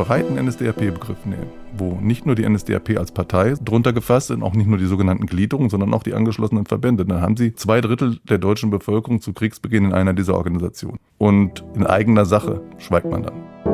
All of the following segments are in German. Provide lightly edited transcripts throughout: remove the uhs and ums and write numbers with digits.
breiten NSDAP-Begriff nehmen, wo nicht nur die NSDAP als Partei drunter gefasst sind, auch nicht nur die sogenannten Gliederungen, sondern auch die angeschlossenen Verbände, dann haben sie 2/3 der deutschen Bevölkerung zu Kriegsbeginn in einer dieser Organisationen. Und in eigener Sache schweigt man dann.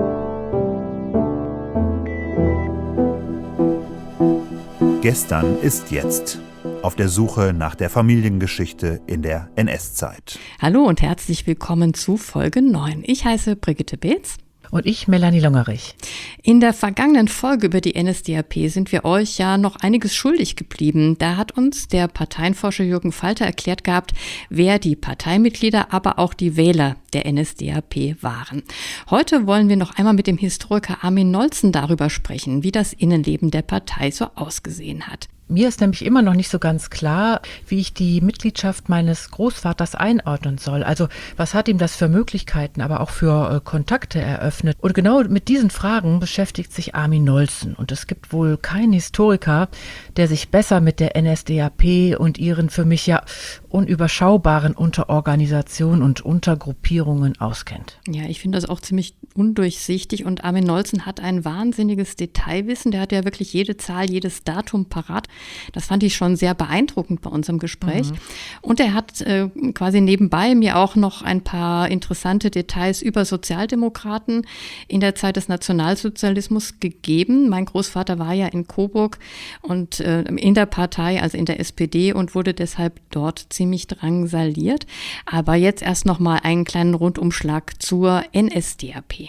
Gestern ist jetzt. Auf der Suche nach der Familiengeschichte in der NS-Zeit. Hallo und herzlich willkommen zu Folge 9. Ich heiße Brigitte Beetz. Und ich, Melanie Longerich. In der vergangenen Folge über die NSDAP sind wir euch ja noch einiges schuldig geblieben. Da hat uns der Parteienforscher Jürgen Falter erklärt gehabt, wer die Parteimitglieder, aber auch die Wähler der NSDAP waren. Heute wollen wir noch einmal mit dem Historiker Armin Nolzen darüber sprechen, wie das Innenleben der Partei so ausgesehen hat. Mir ist nämlich immer noch nicht so ganz klar, wie ich die Mitgliedschaft meines Großvaters einordnen soll. Also was hat ihm das für Möglichkeiten, aber auch für Kontakte eröffnet? Und genau mit diesen Fragen beschäftigt sich Armin Nolzen. Und es gibt wohl keinen Historiker, der sich besser mit der NSDAP und ihren für mich ja unüberschaubaren Unterorganisationen und Untergruppierungen auskennt. Ja, ich finde das auch ziemlich undurchsichtig und Armin Nolzen hat ein wahnsinniges Detailwissen. Der hat ja wirklich jede Zahl, jedes Datum parat. Das fand ich schon sehr beeindruckend bei unserem Gespräch. Und er hat quasi nebenbei mir auch noch ein paar interessante Details über Sozialdemokraten in der Zeit des Nationalsozialismus gegeben. Mein Großvater war ja in Coburg und in der Partei, also in der SPD und wurde deshalb dort ziemlich drangsaliert. Aber jetzt erst noch mal einen kleinen Rundumschlag zur NSDAP.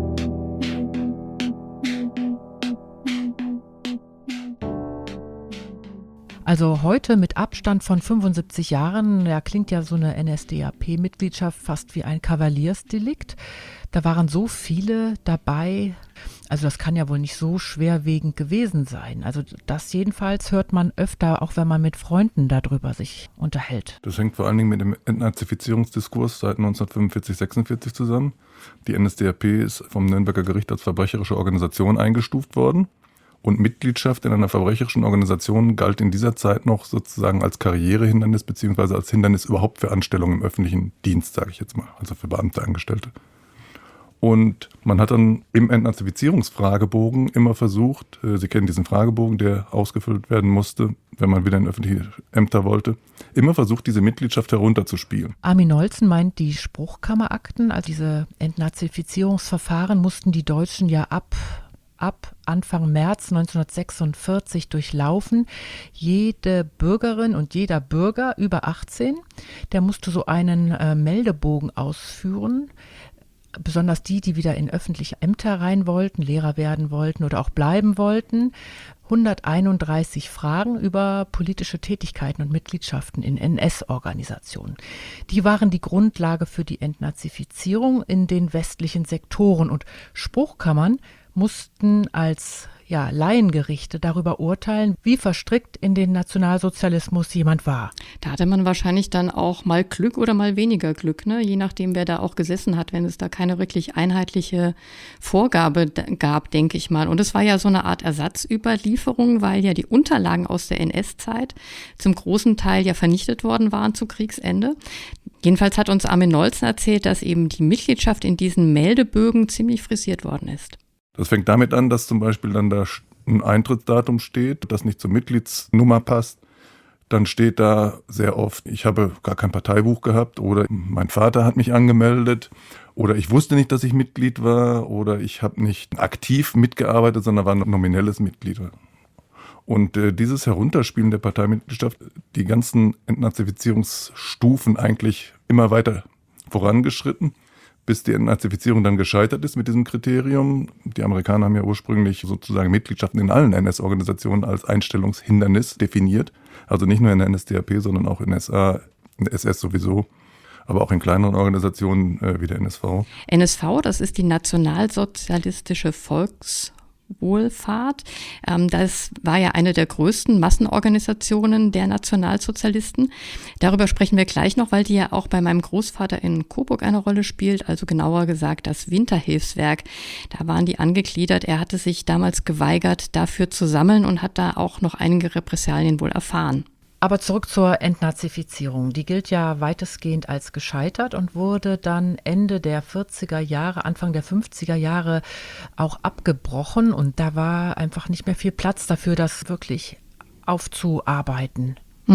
Also heute mit Abstand von 75 Jahren, ja, klingt ja so eine NSDAP-Mitgliedschaft fast wie ein Kavaliersdelikt. Da waren so viele dabei, also das kann ja wohl nicht so schwerwiegend gewesen sein. Also das jedenfalls hört man öfter, auch wenn man mit Freunden darüber sich unterhält. Das hängt vor allen Dingen mit dem Entnazifizierungsdiskurs seit 1945/46 zusammen. Die NSDAP ist vom Nürnberger Gericht als verbrecherische Organisation eingestuft worden. Und Mitgliedschaft in einer verbrecherischen Organisation galt in dieser Zeit noch sozusagen als Karrierehindernis beziehungsweise als Hindernis überhaupt für Anstellung im öffentlichen Dienst, sage ich jetzt mal, also für Beamte, Angestellte. Und man hat dann im Entnazifizierungsfragebogen immer versucht, Sie kennen diesen Fragebogen, der ausgefüllt werden musste, wenn man wieder in öffentliche Ämter wollte, immer versucht, diese Mitgliedschaft herunterzuspielen. Armin Nolzen meint, die Spruchkammerakten, also diese Entnazifizierungsverfahren mussten die Deutschen ja ab Anfang März 1946 durchlaufen. Jede Bürgerin und jeder Bürger über 18, der musste so einen Meldebogen ausführen. Besonders die wieder in öffentliche Ämter rein wollten, Lehrer werden wollten oder auch bleiben wollten. 131 Fragen über politische Tätigkeiten und Mitgliedschaften in NS-Organisationen. Die waren die Grundlage für die Entnazifizierung in den westlichen Sektoren und Spruchkammern mussten als Laiengerichte darüber urteilen, wie verstrickt in den Nationalsozialismus jemand war. Da hatte man wahrscheinlich dann auch mal Glück oder mal weniger Glück, ne? Je nachdem, wer da auch gesessen hat, wenn es da keine wirklich einheitliche Vorgabe gab, denke ich mal. Und es war ja so eine Art Ersatzüberlieferung, weil ja die Unterlagen aus der NS-Zeit zum großen Teil ja vernichtet worden waren zu Kriegsende. Jedenfalls hat uns Armin Nolzen erzählt, dass eben die Mitgliedschaft in diesen Meldebögen ziemlich frisiert worden ist. Das fängt damit an, dass zum Beispiel dann da ein Eintrittsdatum steht, das nicht zur Mitgliedsnummer passt. Dann steht da sehr oft, ich habe gar kein Parteibuch gehabt oder mein Vater hat mich angemeldet oder ich wusste nicht, dass ich Mitglied war oder ich habe nicht aktiv mitgearbeitet, sondern war ein nominelles Mitglied. Und dieses Herunterspielen der Parteimitgliedschaft, die ganzen Entnazifizierungsstufen eigentlich immer weiter vorangeschritten, bis die Entnazifizierung dann gescheitert ist mit diesem Kriterium. Die Amerikaner haben ja ursprünglich sozusagen Mitgliedschaften in allen NS-Organisationen als Einstellungshindernis definiert. Also nicht nur in der NSDAP, sondern auch in SA, in der SS sowieso, aber auch in kleineren Organisationen wie der NSV. NSV, das ist die Nationalsozialistische Volkswohlfahrt. Das war ja eine der größten Massenorganisationen der Nationalsozialisten. Darüber sprechen wir gleich noch, weil die ja auch bei meinem Großvater in Coburg eine Rolle spielt, also genauer gesagt das Winterhilfswerk. Da waren die angegliedert. Er hatte sich damals geweigert, dafür zu sammeln und hat da auch noch einige Repressalien wohl erfahren. Aber zurück zur Entnazifizierung. Die gilt ja weitestgehend als gescheitert und wurde dann Ende der 40er Jahre, Anfang der 50er Jahre auch abgebrochen. Und da war einfach nicht mehr viel Platz dafür, das wirklich aufzuarbeiten.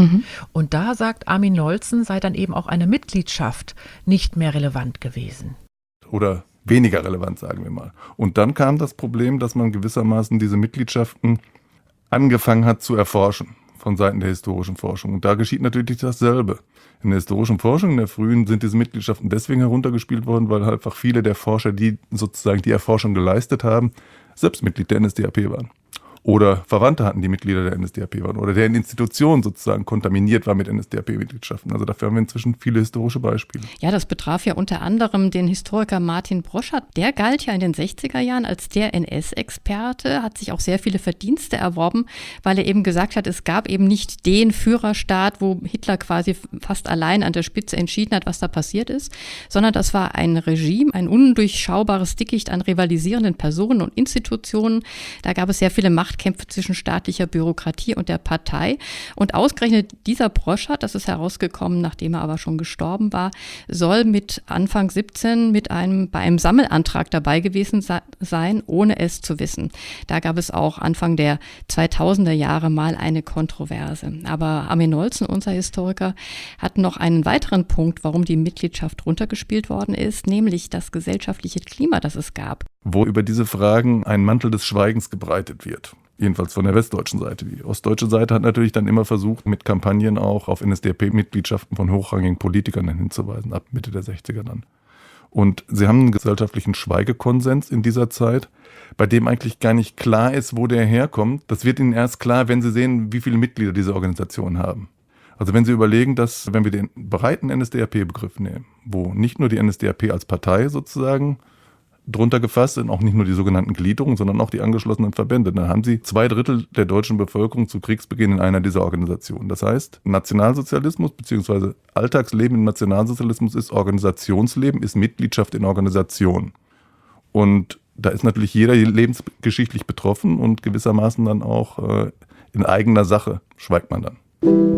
Und da sagt Armin Nolzen, sei dann eben auch eine Mitgliedschaft nicht mehr relevant gewesen. Oder weniger relevant, sagen wir mal. Und dann kam das Problem, dass man gewissermaßen diese Mitgliedschaften angefangen hat zu erforschen von Seiten der historischen Forschung. Und da geschieht natürlich dasselbe. In der historischen Forschung, in der frühen, sind diese Mitgliedschaften deswegen heruntergespielt worden, weil einfach viele der Forscher, die sozusagen die Erforschung geleistet haben, selbst Mitglied der NSDAP waren. Oder Verwandte hatten, die Mitglieder der NSDAP waren. Oder deren Institution sozusagen kontaminiert war mit NSDAP-Mitgliedschaften. Also dafür haben wir inzwischen viele historische Beispiele. Ja, das betraf ja unter anderem den Historiker Martin Broschat. Der galt ja in den 60er Jahren als der NS-Experte, hat sich auch sehr viele Verdienste erworben, weil er eben gesagt hat, es gab eben nicht den Führerstaat, wo Hitler quasi fast allein an der Spitze entschieden hat, was da passiert ist, sondern das war ein Regime, ein undurchschaubares Dickicht an rivalisierenden Personen und Institutionen. Da gab es sehr viele Machtkämpfe zwischen staatlicher Bürokratie und der Partei. Und ausgerechnet dieser Broschat, das ist herausgekommen, nachdem er aber schon gestorben war, soll mit Anfang 17 bei einem Sammelantrag dabei gewesen sein, ohne es zu wissen. Da gab es auch Anfang der 2000er Jahre mal eine Kontroverse. Aber Armin Nolzen, unser Historiker, hat noch einen weiteren Punkt, warum die Mitgliedschaft runtergespielt worden ist, nämlich das gesellschaftliche Klima, das es gab. Wo über diese Fragen ein Mantel des Schweigens gebreitet wird. Jedenfalls von der westdeutschen Seite. Die ostdeutsche Seite hat natürlich dann immer versucht, mit Kampagnen auch auf NSDAP-Mitgliedschaften von hochrangigen Politikern hinzuweisen, ab Mitte der 60er dann. Und sie haben einen gesellschaftlichen Schweigekonsens in dieser Zeit, bei dem eigentlich gar nicht klar ist, wo der herkommt. Das wird ihnen erst klar, wenn sie sehen, wie viele Mitglieder diese Organisationen haben. Also wenn Sie überlegen, dass, wenn wir den breiten NSDAP-Begriff nehmen, wo nicht nur die NSDAP als Partei sozusagen drunter gefasst sind, auch nicht nur die sogenannten Gliederungen, sondern auch die angeschlossenen Verbände. Dann haben Sie 2/3 der deutschen Bevölkerung zu Kriegsbeginn in einer dieser Organisationen. Das heißt, Nationalsozialismus bzw. Alltagsleben im Nationalsozialismus ist Organisationsleben, ist Mitgliedschaft in Organisationen. Und da ist natürlich jeder lebensgeschichtlich betroffen und gewissermaßen dann auch in eigener Sache schweigt man dann.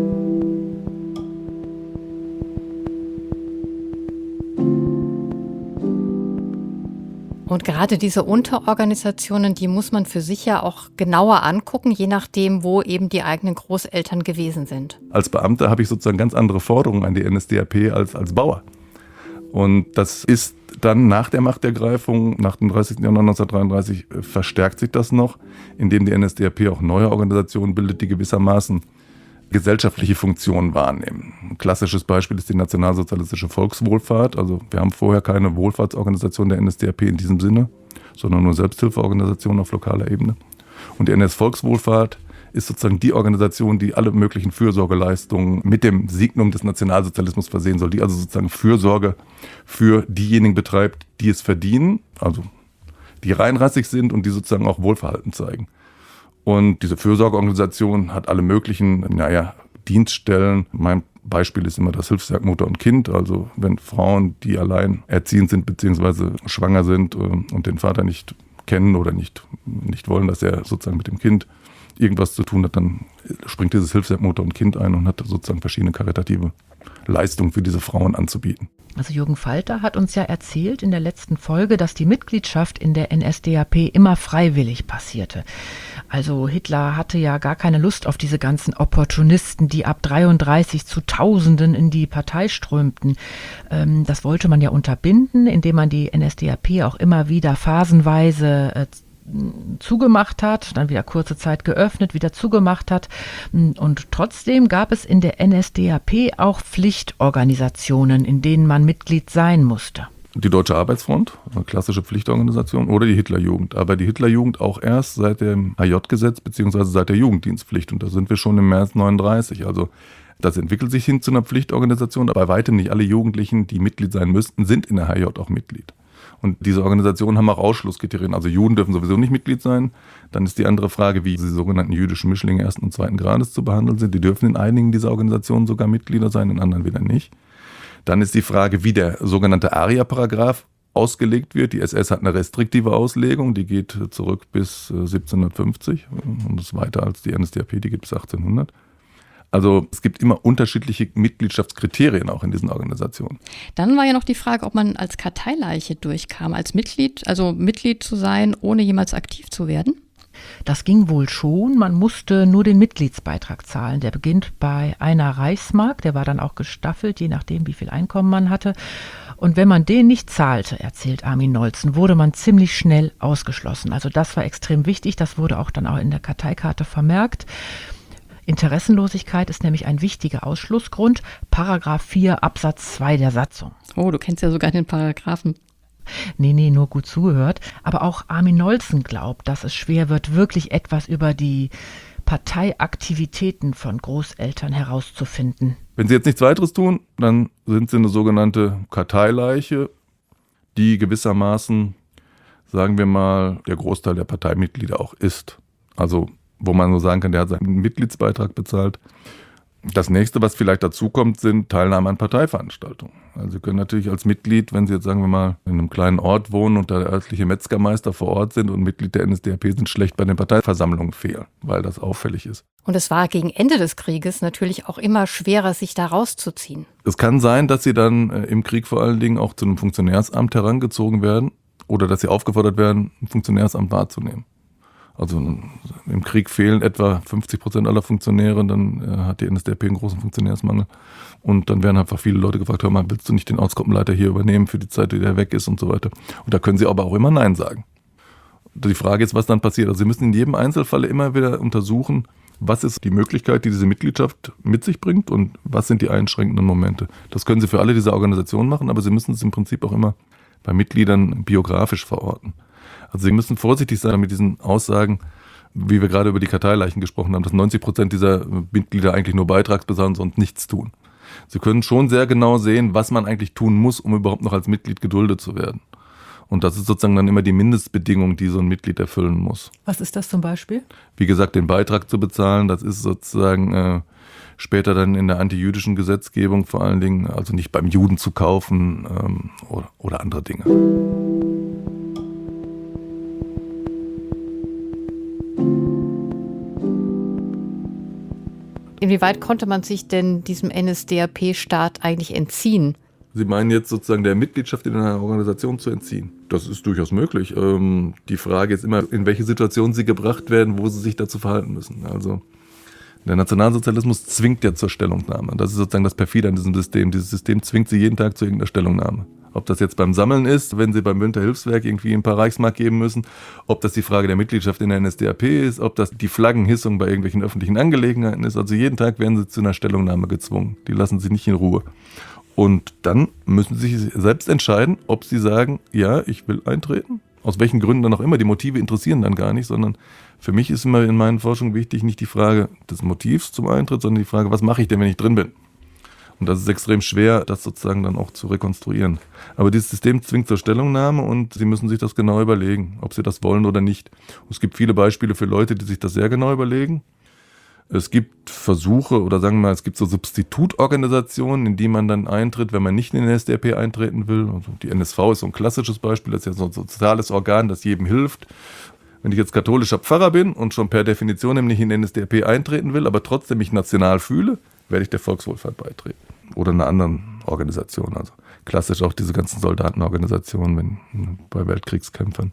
Und gerade diese Unterorganisationen, die muss man für sich ja auch genauer angucken, je nachdem, wo eben die eigenen Großeltern gewesen sind. Als Beamter habe ich sozusagen ganz andere Forderungen an die NSDAP als Bauer. Und das ist dann nach der Machtergreifung, nach dem 30. Januar 1933, verstärkt sich das noch, indem die NSDAP auch neue Organisationen bildet, die gewissermaßen gesellschaftliche Funktionen wahrnehmen. Ein klassisches Beispiel ist die nationalsozialistische Volkswohlfahrt. Also wir haben vorher keine Wohlfahrtsorganisation der NSDAP in diesem Sinne, sondern nur Selbsthilfeorganisationen auf lokaler Ebene. Und die NS-Volkswohlfahrt ist sozusagen die Organisation, die alle möglichen Fürsorgeleistungen mit dem Signum des Nationalsozialismus versehen soll, die also sozusagen Fürsorge für diejenigen betreibt, die es verdienen, also die reinrassig sind und die sozusagen auch Wohlverhalten zeigen. Und diese Fürsorgeorganisation hat alle möglichen, Dienststellen. Mein Beispiel ist immer das Hilfswerk Mutter und Kind. Also wenn Frauen, die allein erziehend sind bzw. schwanger sind und den Vater nicht kennen oder nicht wollen, dass er sozusagen mit dem Kind irgendwas zu tun hat, dann springt dieses Hilfswerk Mutter und Kind ein und hat sozusagen verschiedene karitative Leistungen für diese Frauen anzubieten. Also Jürgen Falter hat uns ja erzählt in der letzten Folge, dass die Mitgliedschaft in der NSDAP immer freiwillig passierte. Also Hitler hatte ja gar keine Lust auf diese ganzen Opportunisten, die ab 1933 zu Tausenden in die Partei strömten. Das wollte man ja unterbinden, indem man die NSDAP auch immer wieder phasenweise zugemacht hat, dann wieder kurze Zeit geöffnet, wieder zugemacht hat. Und trotzdem gab es in der NSDAP auch Pflichtorganisationen, in denen man Mitglied sein musste. Die Deutsche Arbeitsfront, eine klassische Pflichtorganisation, oder die Hitlerjugend. Aber die Hitlerjugend auch erst seit dem HJ-Gesetz bzw. seit der Jugenddienstpflicht. Und da sind wir schon im März 1939. Also das entwickelt sich hin zu einer Pflichtorganisation. Aber bei weitem nicht alle Jugendlichen, die Mitglied sein müssten, sind in der HJ auch Mitglied. Und diese Organisationen haben auch Ausschlusskriterien. Also Juden dürfen sowieso nicht Mitglied sein. Dann ist die andere Frage, wie die sogenannten jüdischen Mischlinge ersten und zweiten Grades zu behandeln sind. Die dürfen in einigen dieser Organisationen sogar Mitglieder sein, in anderen wieder nicht. Dann ist die Frage, wie der sogenannte Aria-Paragraph ausgelegt wird. Die SS hat eine restriktive Auslegung, die geht zurück bis 1750 und ist weiter als die NSDAP, die geht bis 1800. Also es gibt immer unterschiedliche Mitgliedschaftskriterien auch in diesen Organisationen. Dann war ja noch die Frage, ob man als Karteileiche durchkam, als Mitglied, also Mitglied zu sein, ohne jemals aktiv zu werden. Das ging wohl schon. Man musste nur den Mitgliedsbeitrag zahlen. Der beginnt bei einer Reichsmark. Der war dann auch gestaffelt, je nachdem, wie viel Einkommen man hatte. Und wenn man den nicht zahlte, erzählt Armin Nolzen, wurde man ziemlich schnell ausgeschlossen. Also das war extrem wichtig. Das wurde auch dann auch in der Karteikarte vermerkt. Interessenlosigkeit ist nämlich ein wichtiger Ausschlussgrund. Paragraph 4 Absatz 2 der Satzung. Oh, du kennst ja sogar den Paragraphen. Nee, nur gut zugehört. Aber auch Armin Nolzen glaubt, dass es schwer wird, wirklich etwas über die Parteiaktivitäten von Großeltern herauszufinden. Wenn sie jetzt nichts weiteres tun, dann sind sie eine sogenannte Karteileiche, die gewissermaßen, sagen wir mal, der Großteil der Parteimitglieder auch ist. Also wo man so sagen kann, der hat seinen Mitgliedsbeitrag bezahlt. Das nächste, was vielleicht dazu kommt, sind Teilnahme an Parteiveranstaltungen. Also Sie können natürlich als Mitglied, wenn Sie jetzt sagen wir mal in einem kleinen Ort wohnen und da der örtliche Metzgermeister vor Ort sind und Mitglied der NSDAP sind, schlecht bei den Parteiversammlungen fehlen, weil das auffällig ist. Und es war gegen Ende des Krieges natürlich auch immer schwerer, sich da rauszuziehen. Es kann sein, dass Sie dann im Krieg vor allen Dingen auch zu einem Funktionärsamt herangezogen werden oder dass Sie aufgefordert werden, ein Funktionärsamt wahrzunehmen. Also im Krieg fehlen etwa 50% aller Funktionäre, dann hat die NSDAP einen großen Funktionärsmangel. Und dann werden einfach viele Leute gefragt, hör mal, willst du nicht den Ortsgruppenleiter hier übernehmen für die Zeit, die der weg ist und so weiter. Und da können sie aber auch immer Nein sagen. Die Frage ist, was dann passiert. Also sie müssen in jedem Einzelfall immer wieder untersuchen, was ist die Möglichkeit, die diese Mitgliedschaft mit sich bringt und was sind die einschränkenden Momente. Das können sie für alle diese Organisationen machen, aber sie müssen es im Prinzip auch immer bei Mitgliedern biografisch verorten. Also Sie müssen vorsichtig sein mit diesen Aussagen, wie wir gerade über die Karteileichen gesprochen haben, dass 90% dieser Mitglieder eigentlich nur Beitragsbezahler sind und nichts tun. Sie können schon sehr genau sehen, was man eigentlich tun muss, um überhaupt noch als Mitglied geduldet zu werden. Und das ist sozusagen dann immer die Mindestbedingung, die so ein Mitglied erfüllen muss. Was ist das zum Beispiel? Wie gesagt, den Beitrag zu bezahlen, das ist sozusagen später dann in der antijüdischen Gesetzgebung vor allen Dingen, also nicht beim Juden zu kaufen oder andere Dinge. Inwieweit konnte man sich denn diesem NSDAP-Staat eigentlich entziehen? Sie meinen jetzt sozusagen der Mitgliedschaft in einer Organisation zu entziehen? Das ist durchaus möglich. Die Frage ist immer, in welche Situation sie gebracht werden, wo sie sich dazu verhalten müssen. Also der Nationalsozialismus zwingt ja zur Stellungnahme. Das ist sozusagen das Perfide an diesem System. Dieses System zwingt sie jeden Tag zu irgendeiner Stellungnahme. Ob das jetzt beim Sammeln ist, wenn sie beim Münter Hilfswerk irgendwie ein paar Reichsmark geben müssen, ob das die Frage der Mitgliedschaft in der NSDAP ist, ob das die Flaggenhissung bei irgendwelchen öffentlichen Angelegenheiten ist. Also jeden Tag werden sie zu einer Stellungnahme gezwungen. Die lassen sie nicht in Ruhe. Und dann müssen sie sich selbst entscheiden, ob sie sagen, ja, ich will eintreten. Aus welchen Gründen dann auch immer. Die Motive interessieren dann gar nicht, sondern für mich ist immer in meinen Forschungen wichtig, nicht die Frage des Motivs zum Eintritt, sondern die Frage, was mache ich denn, wenn ich drin bin? Und das ist extrem schwer, das sozusagen dann auch zu rekonstruieren. Aber dieses System zwingt zur Stellungnahme und Sie müssen sich das genau überlegen, ob Sie das wollen oder nicht. Und es gibt viele Beispiele für Leute, die sich das sehr genau überlegen. Es gibt Versuche oder sagen wir mal, es gibt so Substitutorganisationen, in die man dann eintritt, wenn man nicht in den NSDAP eintreten will. Also die NSV ist so ein klassisches Beispiel, das ist ja so ein soziales Organ, das jedem hilft. Wenn ich jetzt katholischer Pfarrer bin und schon per Definition nämlich in den NSDAP eintreten will, aber trotzdem mich national fühle, werde ich der Volkswohlfahrt beitreten. Oder einer anderen Organisation. Also klassisch auch diese ganzen Soldatenorganisationen bei Weltkriegskämpfern.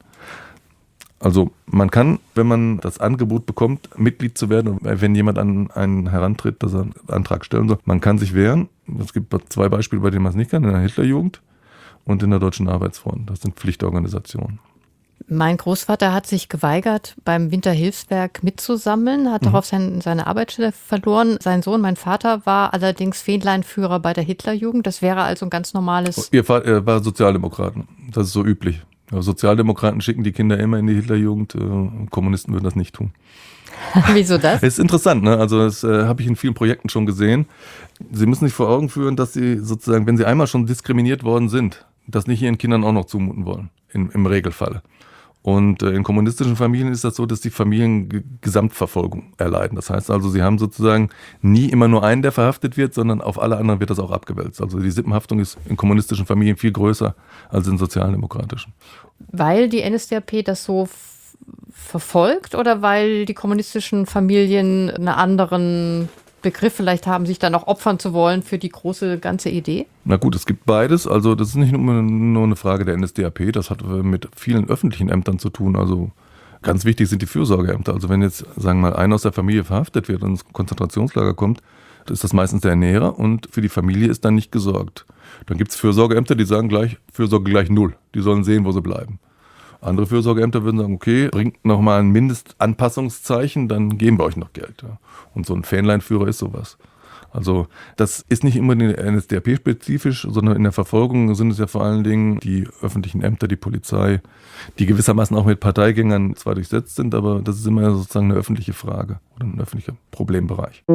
Also man kann, wenn man das Angebot bekommt, Mitglied zu werden, wenn jemand an einen herantritt, dass er einen Antrag stellen soll, man kann sich wehren. Es gibt 2 Beispiele, bei denen man es nicht kann, in der Hitlerjugend und in der Deutschen Arbeitsfront. Das sind Pflichtorganisationen. Mein Großvater hat sich geweigert, beim Winterhilfswerk mitzusammeln, hat darauf seine Arbeitsstelle verloren. Sein Sohn, mein Vater, war allerdings Fähnleinführer bei der Hitlerjugend. Das wäre also ein ganz normales... Ihr Vater war Sozialdemokraten. Das ist so üblich. Sozialdemokraten schicken die Kinder immer in die Hitlerjugend. Kommunisten würden das nicht tun. Wieso das? Es ist interessant, ne? Also das habe ich in vielen Projekten schon gesehen. Sie müssen sich vor Augen führen, dass Sie sozusagen, wenn Sie einmal schon diskriminiert worden sind, das nicht Ihren Kindern auch noch zumuten wollen, im Regelfall. Und in kommunistischen Familien ist das so, dass die Familien Gesamtverfolgung erleiden. Das heißt also, sie haben sozusagen nie immer nur einen, der verhaftet wird, sondern auf alle anderen wird das auch abgewälzt. Also die Sippenhaftung ist in kommunistischen Familien viel größer als in sozialdemokratischen. Weil die NSDAP das so verfolgt oder weil die kommunistischen Familien einen anderen Begriff vielleicht haben, sich dann auch opfern zu wollen für die große ganze Idee? Na gut, es gibt beides. Also das ist nicht nur eine Frage der NSDAP, das hat mit vielen öffentlichen Ämtern zu tun. Also ganz wichtig sind die Fürsorgeämter. Also wenn jetzt, sagen wir mal, einer aus der Familie verhaftet wird und ins Konzentrationslager kommt, ist das meistens der Ernährer und für die Familie ist dann nicht gesorgt. Dann gibt es Fürsorgeämter, die sagen gleich, Fürsorge gleich 0. Die sollen sehen, wo sie bleiben. Andere Fürsorgeämter würden sagen, okay, bringt nochmal ein Mindestanpassungszeichen, dann geben wir euch noch Geld. Ja. Und so ein Fähnleinführer ist sowas. Also das ist nicht immer NSDAP-spezifisch, sondern in der Verfolgung sind es ja vor allen Dingen die öffentlichen Ämter, die Polizei, die gewissermaßen auch mit Parteigängern zwar durchsetzt sind, aber das ist immer sozusagen eine öffentliche Frage oder ein öffentlicher Problembereich.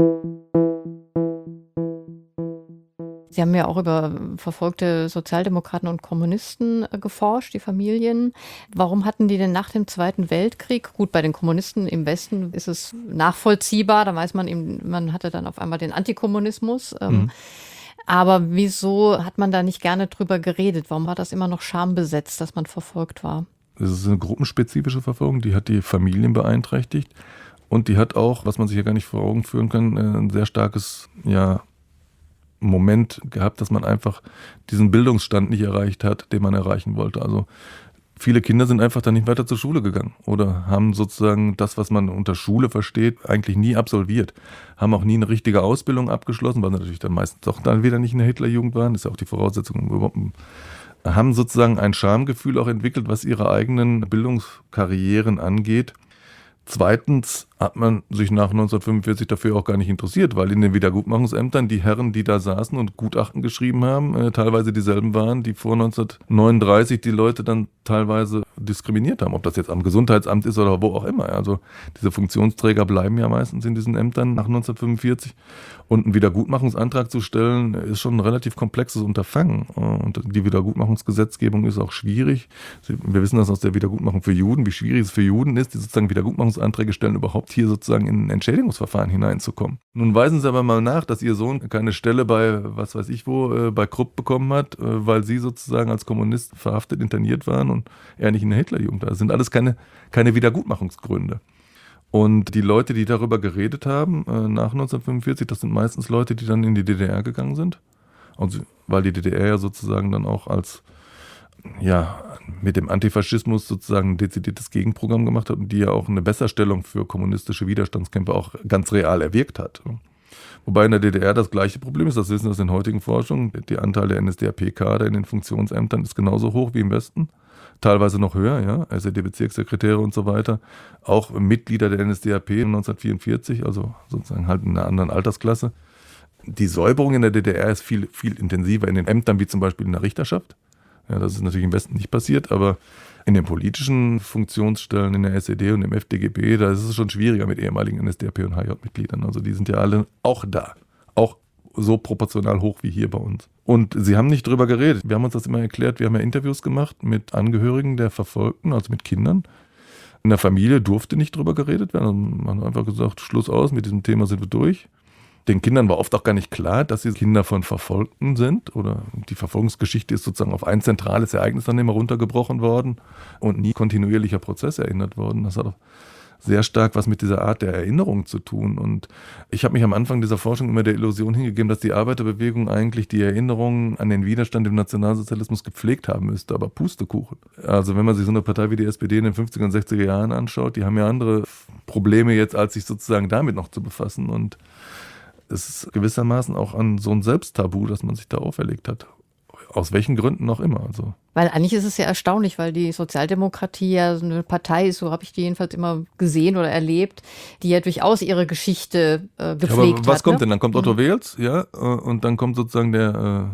Sie haben ja auch über verfolgte Sozialdemokraten und Kommunisten geforscht, die Familien. Warum hatten die denn nach dem Zweiten Weltkrieg, gut, bei den Kommunisten im Westen ist es nachvollziehbar, da weiß man eben, man hatte dann auf einmal den Antikommunismus. Aber wieso hat man da nicht gerne drüber geredet? Warum war das immer noch schambesetzt, dass man verfolgt war? Das ist eine gruppenspezifische Verfolgung, die hat die Familien beeinträchtigt und die hat auch, was man sich ja gar nicht vor Augen führen kann, ein sehr starkes, Moment gehabt, dass man einfach diesen Bildungsstand nicht erreicht hat, den man erreichen wollte. Also viele Kinder sind einfach dann nicht weiter zur Schule gegangen oder haben sozusagen das, was man unter Schule versteht, eigentlich nie absolviert. Haben auch nie eine richtige Ausbildung abgeschlossen, weil sie natürlich dann meistens doch dann wieder nicht in der Hitlerjugend waren. Das ist ja auch die Voraussetzung. Haben sozusagen ein Schamgefühl auch entwickelt, was ihre eigenen Bildungskarrieren angeht. Zweitens hat man sich nach 1945 dafür auch gar nicht interessiert, weil in den Wiedergutmachungsämtern die Herren, die da saßen und Gutachten geschrieben haben, teilweise dieselben waren, die vor 1939 die Leute dann teilweise diskriminiert haben. Ob das jetzt am Gesundheitsamt ist oder wo auch immer. Also diese Funktionsträger bleiben ja meistens in diesen Ämtern nach 1945. Und einen Wiedergutmachungsantrag zu stellen, ist schon ein relativ komplexes Unterfangen. Und die Wiedergutmachungsgesetzgebung ist auch schwierig. Wir wissen das aus der Wiedergutmachung für Juden, wie schwierig es für Juden ist, die sozusagen Wiedergutmachungsanträge stellen, überhaupt hier sozusagen in ein Entschädigungsverfahren hineinzukommen. Nun weisen Sie aber mal nach, dass Ihr Sohn keine Stelle bei, was weiß ich wo, bei Krupp bekommen hat, weil Sie sozusagen als Kommunist verhaftet, interniert waren und er nicht in der Hitlerjugend war. Das sind alles keine Wiedergutmachungsgründe. Und die Leute, die darüber geredet haben, nach 1945, das sind meistens Leute, die dann in die DDR gegangen sind. Also, weil die DDR ja sozusagen dann auch als, mit dem Antifaschismus sozusagen ein dezidiertes Gegenprogramm gemacht hat und die ja auch eine Besserstellung für kommunistische Widerstandskämpfer auch ganz real erwirkt hat. Wobei in der DDR das gleiche Problem ist, das wissen wir aus den heutigen Forschungen, der Anteil der NSDAP-Kader in den Funktionsämtern ist genauso hoch wie im Westen. Teilweise noch höher, ja, SED-Bezirkssekretäre und so weiter. Auch Mitglieder der NSDAP 1944, also sozusagen halt in einer anderen Altersklasse. Die Säuberung in der DDR ist viel, viel intensiver in den Ämtern, wie zum Beispiel in der Richterschaft. Ja, das ist natürlich im Westen nicht passiert, aber in den politischen Funktionsstellen in der SED und im FDGB, da ist es schon schwieriger mit ehemaligen NSDAP- und HJ-Mitgliedern. Also die sind ja alle auch da, auch so proportional hoch wie hier bei uns. Und sie haben nicht drüber geredet. Wir haben uns das immer erklärt, wir haben ja Interviews gemacht mit Angehörigen der Verfolgten, also mit Kindern. In der Familie durfte nicht drüber geredet werden. Man hat einfach gesagt, Schluss aus, mit diesem Thema sind wir durch. Den Kindern war oft auch gar nicht klar, dass sie Kinder von Verfolgten sind. Oder die Verfolgungsgeschichte ist sozusagen auf ein zentrales Ereignis dann immer runtergebrochen worden und nie kontinuierlicher Prozess erinnert worden. Das hat auch sehr stark was mit dieser Art der Erinnerung zu tun. Und ich habe mich am Anfang dieser Forschung immer der Illusion hingegeben, dass die Arbeiterbewegung eigentlich die Erinnerung an den Widerstand im Nationalsozialismus gepflegt haben müsste, aber Pustekuchen. Also wenn man sich so eine Partei wie die SPD in den 50er und 60er Jahren anschaut, die haben ja andere Probleme jetzt, als sich sozusagen damit noch zu befassen. Und es ist gewissermaßen auch an so ein Selbsttabu, das man sich da auferlegt hat. Aus welchen Gründen auch immer. Also. Weil eigentlich ist es ja erstaunlich, weil die Sozialdemokratie ja so eine Partei ist, so habe ich die jedenfalls immer gesehen oder erlebt, die ja durchaus ihre Geschichte gepflegt hat. Aber was kommt denn? Dann kommt Otto Wels, ja, und dann kommt sozusagen der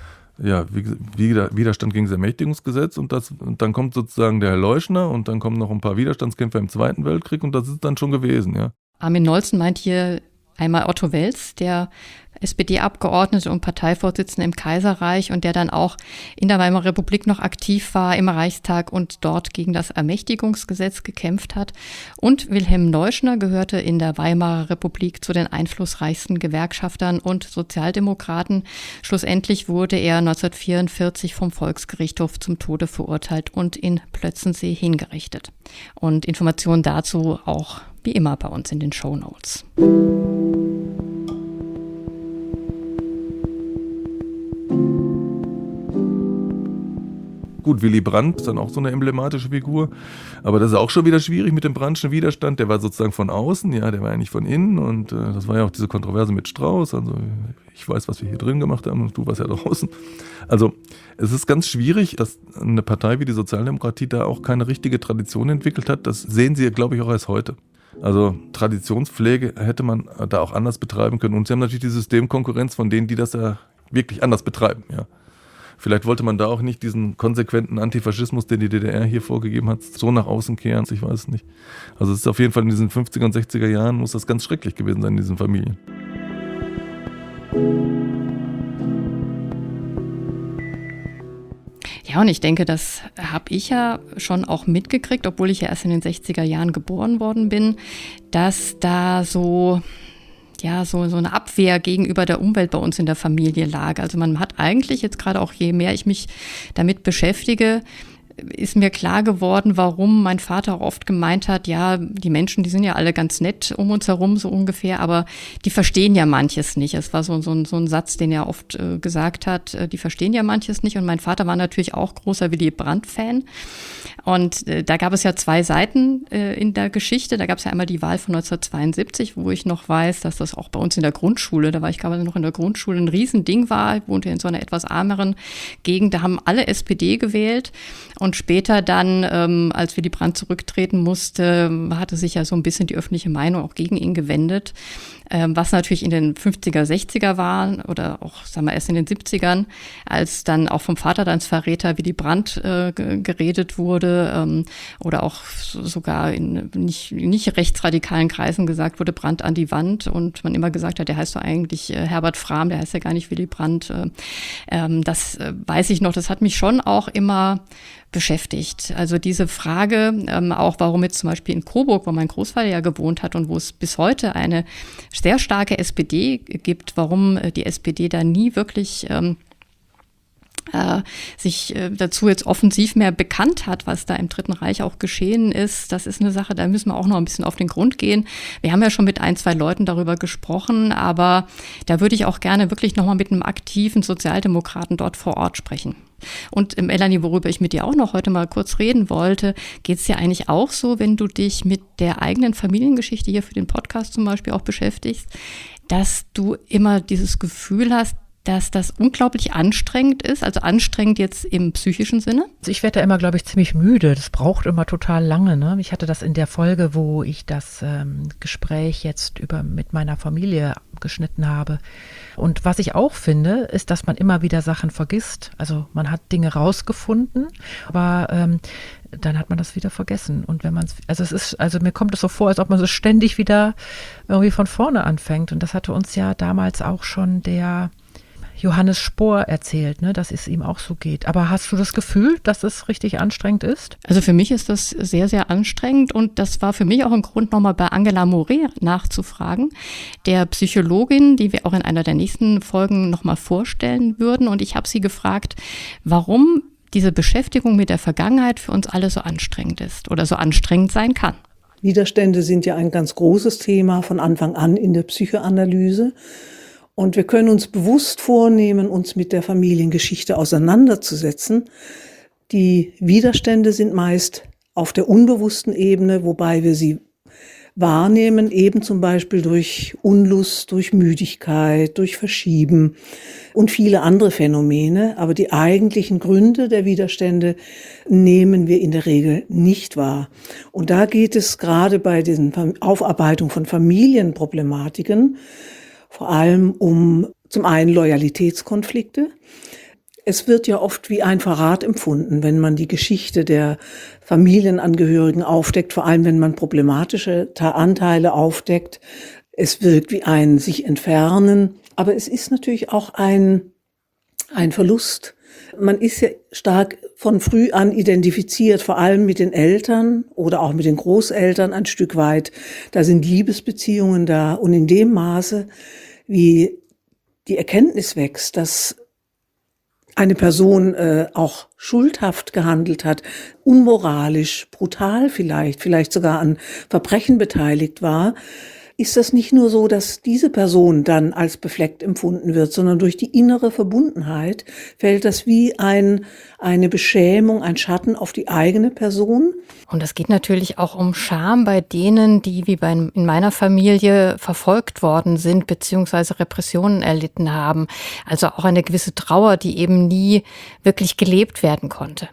Widerstand gegen das Ermächtigungsgesetz und dann kommt sozusagen der Herr Leuschner und dann kommen noch ein paar Widerstandskämpfer im Zweiten Weltkrieg und das ist dann schon gewesen, ja. Armin Nolzen meint hier einmal Otto Wels, der SPD-Abgeordnete und Parteivorsitzende im Kaiserreich und der dann auch in der Weimarer Republik noch aktiv war im Reichstag und dort gegen das Ermächtigungsgesetz gekämpft hat. Und Wilhelm Leuschner gehörte in der Weimarer Republik zu den einflussreichsten Gewerkschaftern und Sozialdemokraten. Schlussendlich wurde er 1944 vom Volksgerichtshof zum Tode verurteilt und in Plötzensee hingerichtet. Und Informationen dazu auch wie immer bei uns in den Shownotes. Gut, Willy Brandt ist dann auch so eine emblematische Figur, aber das ist auch schon wieder schwierig mit dem Brandtschen Widerstand. Der war sozusagen von außen, ja, der war ja nicht von innen und das war ja auch diese Kontroverse mit Strauß. Also ich weiß, was wir hier drin gemacht haben und du warst ja draußen. Also es ist ganz schwierig, dass eine Partei wie die Sozialdemokratie da auch keine richtige Tradition entwickelt hat. Das sehen Sie, glaube ich, auch erst heute. Also Traditionspflege hätte man da auch anders betreiben können. Und sie haben natürlich die Systemkonkurrenz von denen, die das ja wirklich anders betreiben. Ja. Vielleicht wollte man da auch nicht diesen konsequenten Antifaschismus, den die DDR hier vorgegeben hat, so nach außen kehren. Ich weiß es nicht. Also es ist auf jeden Fall in diesen 50er und 60er Jahren muss das ganz schrecklich gewesen sein in diesen Familien. Ja, und ich denke, das habe ich ja schon auch mitgekriegt, obwohl ich ja erst in den 60er Jahren geboren worden bin, dass da so eine Abwehr gegenüber der Umwelt bei uns in der Familie lag. Also man hat eigentlich jetzt gerade auch, je mehr ich mich damit beschäftige, ist mir klar geworden, warum mein Vater auch oft gemeint hat, ja, die Menschen, die sind ja alle ganz nett um uns herum, so ungefähr, aber die verstehen ja manches nicht. Es war so ein Satz, den er oft gesagt hat, die verstehen ja manches nicht. Und mein Vater war natürlich auch großer Willy Brandt-Fan. Und da gab es ja 2 Seiten in der Geschichte. Da gab es ja einmal die Wahl von 1972, wo ich noch weiß, dass das auch bei uns in der Grundschule, da war ich gerade noch in der Grundschule, ein Riesending war. Ich wohnte in so einer etwas ärmeren Gegend. Da haben alle SPD gewählt. Und später dann, als Willy Brandt zurücktreten musste, hatte sich ja so ein bisschen die öffentliche Meinung auch gegen ihn gewendet. Was natürlich in den 50er, 60er war oder auch, sagen wir, erst in den 70ern, als dann auch vom Vater als Verräter Willy Brandt geredet wurde oder auch sogar in nicht rechtsradikalen Kreisen gesagt wurde, Brandt an die Wand und man immer gesagt hat, der heißt doch eigentlich Herbert Frahm, der heißt ja gar nicht Willy Brandt. Das weiß ich noch, das hat mich schon auch immer beschäftigt. Also diese Frage, auch warum jetzt zum Beispiel in Coburg, wo mein Großvater ja gewohnt hat und wo es bis heute eine sehr starke SPD gibt, warum die SPD da nie wirklich sich dazu jetzt offensiv mehr bekannt hat, was da im Dritten Reich auch geschehen ist. Das ist eine Sache, da müssen wir auch noch ein bisschen auf den Grund gehen. Wir haben ja schon mit 1, 2 Leuten darüber gesprochen, aber da würde ich auch gerne wirklich nochmal mit einem aktiven Sozialdemokraten dort vor Ort sprechen. Und Melanie, worüber ich mit dir auch noch heute mal kurz reden wollte, geht es dir eigentlich auch so, wenn du dich mit der eigenen Familiengeschichte hier für den Podcast zum Beispiel auch beschäftigst, dass du immer dieses Gefühl hast, dass das unglaublich anstrengend ist, also anstrengend jetzt im psychischen Sinne? Also ich werde da immer, glaube ich, ziemlich müde. Das braucht immer total lange. Ne? Ich hatte das in der Folge, wo ich das Gespräch jetzt mit meiner Familie geschnitten habe. Und was ich auch finde, ist, dass man immer wieder Sachen vergisst. Also man hat Dinge rausgefunden, aber dann hat man das wieder vergessen. Und wenn man also mir kommt es so vor, als ob man so ständig wieder irgendwie von vorne anfängt. Und das hatte uns ja damals auch schon der Johannes Spohr erzählt, ne, dass es ihm auch so geht. Aber hast du das Gefühl, dass es richtig anstrengend ist? Also für mich ist das sehr, sehr anstrengend und das war für mich auch ein Grund, nochmal bei Angela Moret nachzufragen, der Psychologin, die wir auch in einer der nächsten Folgen nochmal vorstellen würden. Und ich habe sie gefragt, warum diese Beschäftigung mit der Vergangenheit für uns alle so anstrengend ist oder so anstrengend sein kann. Widerstände sind ja ein ganz großes Thema von Anfang an in der Psychoanalyse. Und wir können uns bewusst vornehmen, uns mit der Familiengeschichte auseinanderzusetzen. Die Widerstände sind meist auf der unbewussten Ebene, wobei wir sie wahrnehmen, eben zum Beispiel durch Unlust, durch Müdigkeit, durch Verschieben und viele andere Phänomene. Aber die eigentlichen Gründe der Widerstände nehmen wir in der Regel nicht wahr. Und da geht es gerade bei diesen Aufarbeitung von Familienproblematiken vor allem um zum einen Loyalitätskonflikte. Es wird ja oft wie ein Verrat empfunden, wenn man die Geschichte der Familienangehörigen aufdeckt, vor allem wenn man problematische Anteile aufdeckt. Es wirkt wie ein sich entfernen, aber es ist natürlich auch ein Verlust. Man ist ja stark von früh an identifiziert, vor allem mit den Eltern oder auch mit den Großeltern ein Stück weit. Da sind Liebesbeziehungen da und in dem Maße, wie die Erkenntnis wächst, dass eine Person auch schuldhaft gehandelt hat, unmoralisch, brutal vielleicht sogar an Verbrechen beteiligt war, ist das nicht nur so, dass diese Person dann als befleckt empfunden wird, sondern durch die innere Verbundenheit fällt das wie eine Beschämung, ein Schatten auf die eigene Person. Und es geht natürlich auch um Scham bei denen, die wie in meiner Familie verfolgt worden sind bzw. Repressionen erlitten haben. Also auch eine gewisse Trauer, die eben nie wirklich gelebt werden konnte.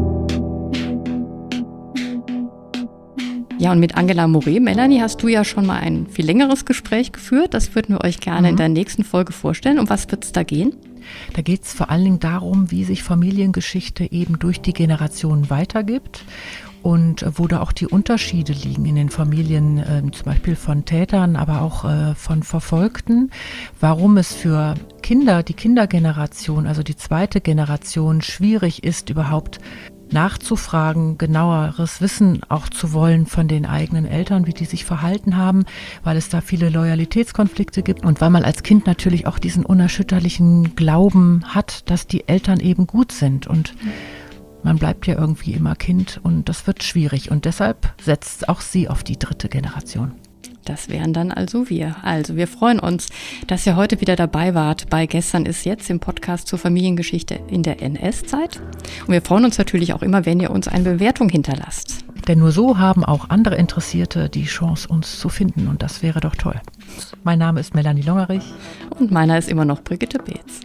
Ja, und mit Angela Moret, Melanie, hast du ja schon mal ein viel längeres Gespräch geführt. Das würden wir euch gerne in der nächsten Folge vorstellen. Um was wird es da gehen? Da geht es vor allen Dingen darum, wie sich Familiengeschichte eben durch die Generationen weitergibt und wo da auch die Unterschiede liegen in den Familien, zum Beispiel von Tätern, aber auch von Verfolgten. Warum es für Kinder, die Kindergeneration, also die zweite Generation, schwierig ist, überhaupt nachzufragen, genaueres Wissen auch zu wollen von den eigenen Eltern, wie die sich verhalten haben, weil es da viele Loyalitätskonflikte gibt und weil man als Kind natürlich auch diesen unerschütterlichen Glauben hat, dass die Eltern eben gut sind und man bleibt ja irgendwie immer Kind und das wird schwierig und deshalb setzt auch sie auf die dritte Generation. Das wären dann also wir. Also wir freuen uns, dass ihr heute wieder dabei wart bei Gestern ist jetzt im Podcast zur Familiengeschichte in der NS-Zeit. Und wir freuen uns natürlich auch immer, wenn ihr uns eine Bewertung hinterlasst. Denn nur so haben auch andere Interessierte die Chance, uns zu finden und das wäre doch toll. Mein Name ist Melanie Longerich. Und meiner ist immer noch Brigitte Beetz.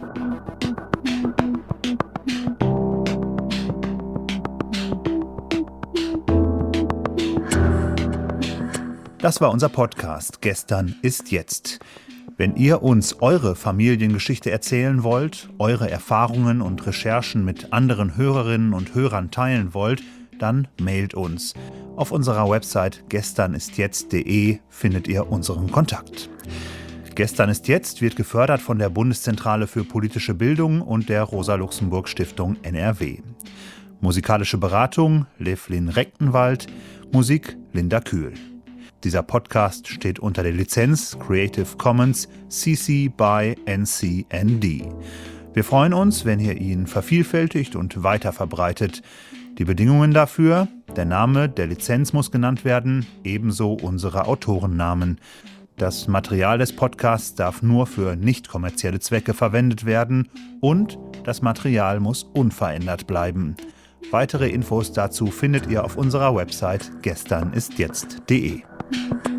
Das war unser Podcast Gestern ist jetzt. Wenn ihr uns eure Familiengeschichte erzählen wollt, eure Erfahrungen und Recherchen mit anderen Hörerinnen und Hörern teilen wollt, dann mailt uns. Auf unserer Website gesternistjetzt.de findet ihr unseren Kontakt. Gestern ist jetzt wird gefördert von der Bundeszentrale für politische Bildung und der Rosa-Luxemburg-Stiftung NRW. Musikalische Beratung Livlin Rechtenwald, Musik Linda Kühl. Dieser Podcast steht unter der Lizenz Creative Commons CC by NC-ND. Wir freuen uns, wenn ihr ihn vervielfältigt und weiter verbreitet. Die Bedingungen dafür: der Name der Lizenz muss genannt werden, ebenso unsere Autorennamen. Das Material des Podcasts darf nur für nicht kommerzielle Zwecke verwendet werden und das Material muss unverändert bleiben. Weitere Infos dazu findet ihr auf unserer Website gesternistjetzt.de.